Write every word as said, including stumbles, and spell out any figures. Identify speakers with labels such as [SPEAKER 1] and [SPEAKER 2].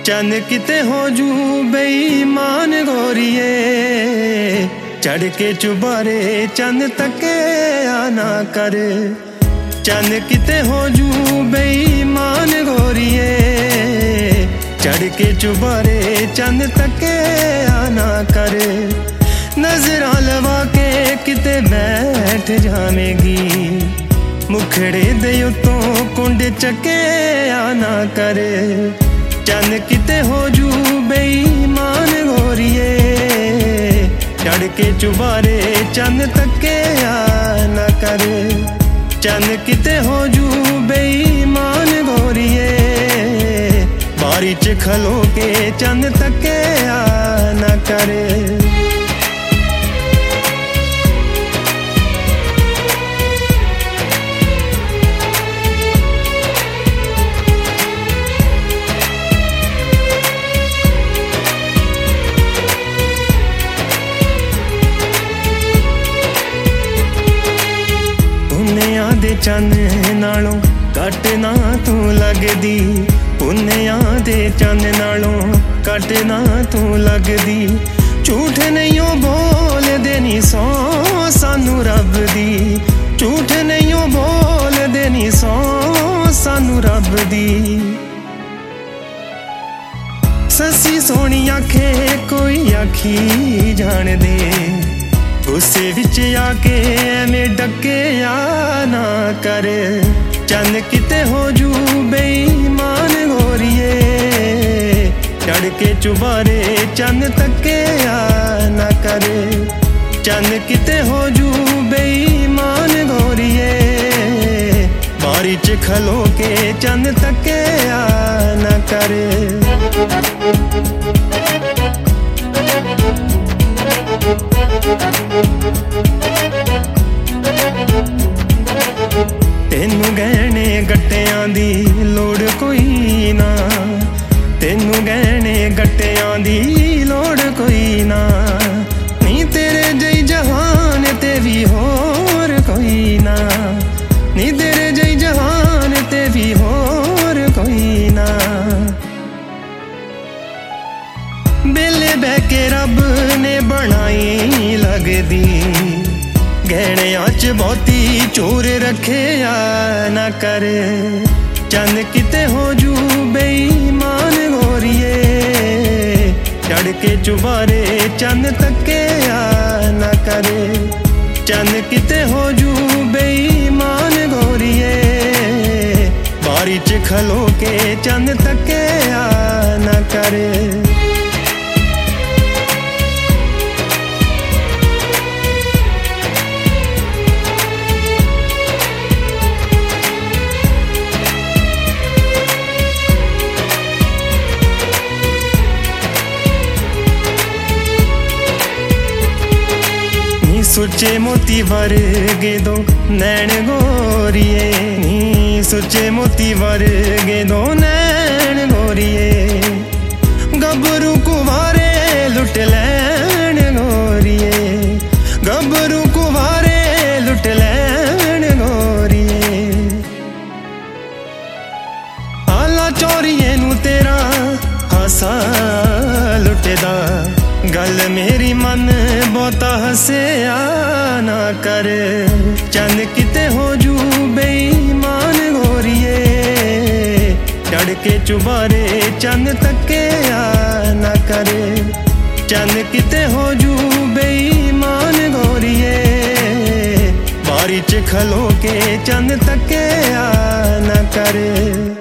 [SPEAKER 1] चंद किते हो जू बेईमान गोरिए, चढ़ के चुबारे चंद तके आना कर। चंद किते हो जू बेईमान गोरिए, चढ़ के चुबारे चंद तके आना कर। नजरा लवा के किते बैठ जावेगी, मुखड़े दे उतों कुंड चके आना कर। चंद किते हो जू बेईमान गोरिए, चढ़ के चुबारे चंद तके आना कर। चंद किते हो जू बेईमान गोरिए, बारी च खलो के चंद तके आना कर। दे चंद नालों घट ना तू लगदी, पुन्निया दे चंद नालों घट ना तू लगदी। झूठ नहीं बोल देनी सौ सानू रब दी, झूठ नहीं बोल देनी सौ सानू रब दी। ससी सोहनी आखे कोई आखी जान दे, गुस्से विच आके एवें डके आ ना कर। चंद किते हो जू बेईमान गोरिए, चढ़ के चुबारे चंद तके आ ना कर। चंद किते हो जू बेईमान गोरिए, बारी च खलो के चंद तके आ ना कर। तेनू गहने गट्टियां दी लोड़ कोई ना, तेनू गहने गट्टियां दी लोड़ कोई ना। नी तेरे जई जहान ते भी होर कोई ना, नी तेरे जई जहान ते भी होर कोई ना। बेले बह के रब ने बनाई लगदी, गहणियां च बहुती चोर रखे आ ना कर। चंद किते हो जू बेईमान गोरिए, चढ़ के चुबारे चंद तके आ ना कर। चंद किते हो जू बेईमान गोरिए, बारी च खलो के चंद तके आ ना कर। सुचे मोती वर्गे दो नैन गोरिए, नी सुचे मोती वर्गे दो नैन गोरिए। गबरू कुवारे लुट लैन गोरिए, गबरू कुवारे लुट लैन गोरिए। आला चोरिए नू तेरा हासा लुटदा, गल मेरी मन बहुता हसे आ ना कर। चंद किते हो जू बेईमान गोरिए, चढ़ के चुबारे चंद तके आ ना कर। चंद किते हो जू बेईमान गोरिए, बारी च खलो के चंद तके आ ना कर।